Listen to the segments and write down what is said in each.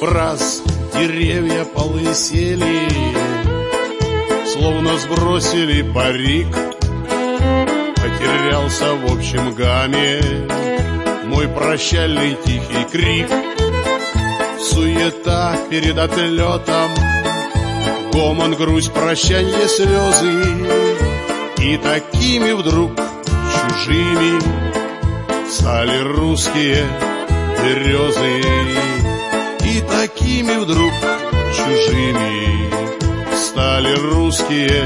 Враз деревья полысели, словно сбросили парик. Потерялся в общем гамме мой прощальный тихий крик. Суета перед отлетом, гомон, грусть, прощанье, слезы. И такими вдруг чужими стали русские березы. И такими вдруг чужими стали русские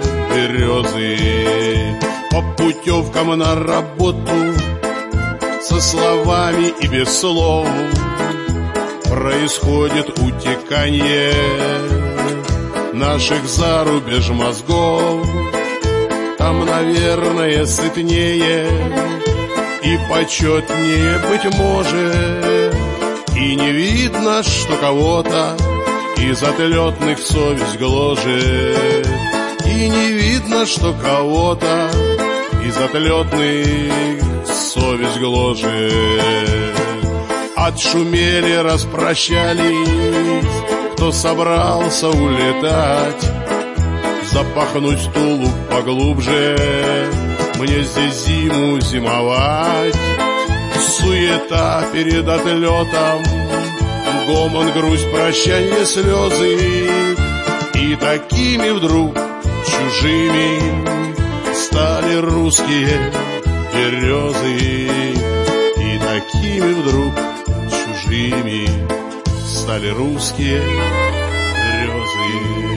березы. По путевкам на работу со словами и без слов происходит утекание наших за рубеж мозгов. Там, наверное, сытнее и почетнее, быть может. И не видно, что кого-то из отлетных совесть гложет. И не видно, что кого-то из отлетных совесть гложет. Отшумели, распрощались, кто собрался улетать, запахнуть тулуп поглубже, мне здесь зиму зимовать. Суета перед отлетом, гомон, грусть, прощанье, слезы. И такими вдруг чужими стали русские березы. И такими вдруг чужими стали русские березы.